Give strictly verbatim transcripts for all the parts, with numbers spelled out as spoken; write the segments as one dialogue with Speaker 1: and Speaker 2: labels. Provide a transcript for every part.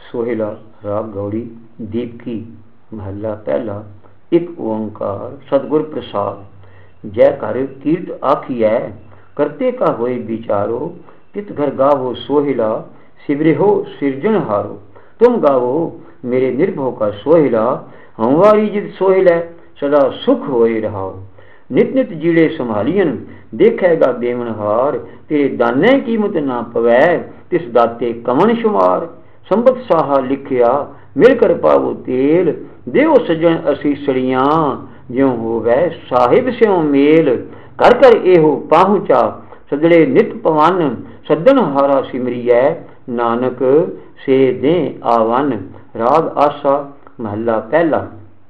Speaker 1: सोहेला राग गौड़ी दीपकी महला पहला। एक ओंकार सतगुर प्रसाद। जय कर कीर्त आखिए करते का होए विचारो। तित घर गावो सोहेला सिवरे हो सिरजनहारो। तुम गावो मेरे निर्भो का सोहेला हमारी जिद सोहेला सदा सुख होए रहाओ। नित नित जीड़े संभालियन देखेगा बेमनहार। तेरे दाने कीमत ना पवै तिस दाते कमन शुमार। संबत साहा लिखिया मिलकर पावो तेल। देव सज्जन असीसड़ियां ज्यों होवै साहिब स्यों मेल। कर कर एहो पाहुचा सदड़े नित पवन। सदन हारा सिमरियै नानक से दे आवन। राग आसा महला पहला।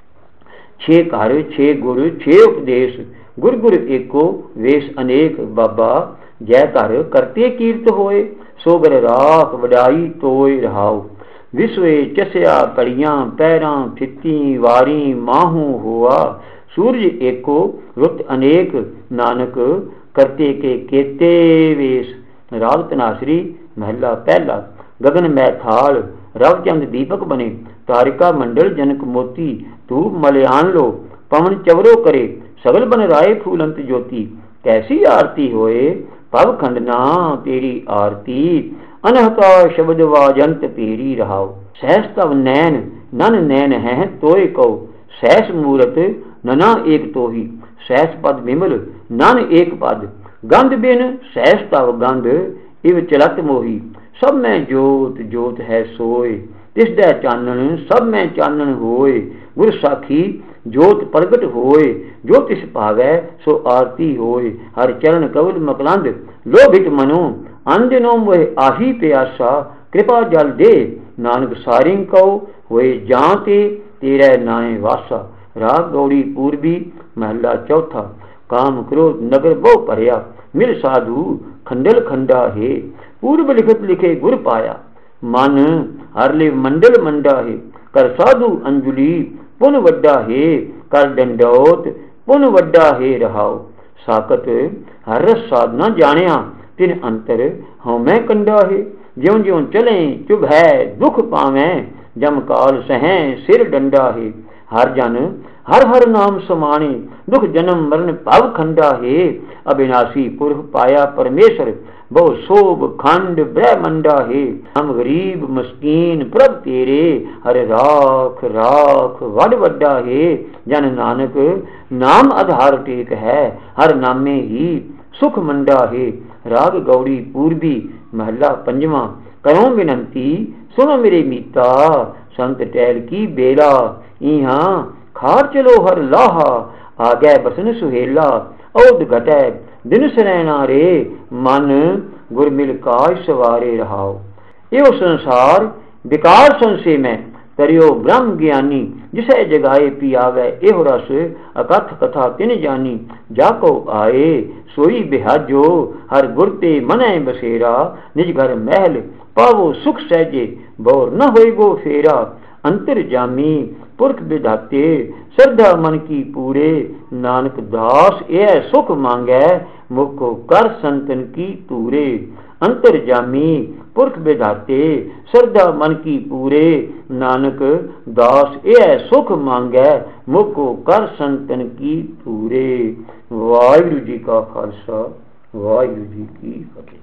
Speaker 1: छे घर छे गुर छे उपदेश गुर गुर एको वेश अनेक। बाबा जय कर करते कीर्त होए सोगर राख वडाई तोय रहाओ। विश्वे चस्या कड़ियां पैरां फित्ती वारी माहू हुआ। सूरज एको रुत अनेक नानक करते के केते वेश। राग तनासरी महला पहला। गगन मैथाल रवचंद दीपक बने। तारिका मंडल जनक मोती धूप मलयान लो। पवन चवरो करे सगल बन राय फूलंत ज्योति। कैसी आरती होए पव खंडना तेरी आरती। अनहका शब्द वाजंत पेरी रहाओ। सहस तव नैन नन नैन है तोय कहो। सहस मूरत नना एक तोही। सहस पद विमल नन एक पद। गंध बिन सहस तव गंध इव चलत मोही। सब में जोत जोत है सोय तिस दै चानन सब में चानन होए। गुर साखी जोत प्रगट होए जो तिस पावै सो आरती होए। हर चरण कवल मकरंद लोभित मनो। अंजनो मोह आही प्यासा कृपा जल दे। नानक सारिंग कहो होए जाते तेरे नाए वासा। राग गौड़ी पूर्वी महला चौथा। काम क्रोध नगर बहु भरिया मिल साधु खंडल खंडा है। पूर्व लिखत लिखे गुर पाया मन हरले मंडल मंडा है। कर साधु अंजुली पुन वड्डा है। कर डंडौत पुन वड्डा है रहाओ। साकत हर रस साधना जानिया तिन अंतर हों मैं कंडा है। ज्यों ज्यों चले चुभ है दुख पावें जम काल सहें सिर डंडा है। हर जन हर हर नाम समाने दुख जन्म मरण भव खंडा है। अविनाशी पुरख पाया परमेश्वर बहु शोभ खंड ब्रह्मंडा है। हम गरीब मस्कीन प्रभ तेरे हर राख राख वड वड्डा है। जन नानक नाम आधार टेक है हर नामे ही सुख मंडा है। राग गौड़ी पूर्वी महला पंजवा। करो विनंती सुनो मेरे मीता संत टैल की बेला। इहा खार चलो हर लाहा आ गए बसन सुहेला। औद घटै दिन सरैना रे मन गुर मिल काज सवारे रहाओ। यो संसार विकार संशय में करियो ब्रह्म ज्ञानी। जिसे जगाए पी आवे एहो रस अकथ कथा तिन जानी। जाको आए सोई बिहाजो हर गुर ते मनै बसेरा। निज घर महल पावो सुख सहजे बोर न होई गो फेरा। अंतर जामी पुरख विधाते श्रद्धा मन की पूरे। नानक दास यह सुख मांगै मुखो कर संतन की तूरे। अंतर जामी पुरख विधाते श्रद्धा मन की पूरे। नानक दास यह सुख मांगै मुखो कर संतन की तूरे। वाहिगुरू जी का खालसा वाहिगुरू जी की फतेह।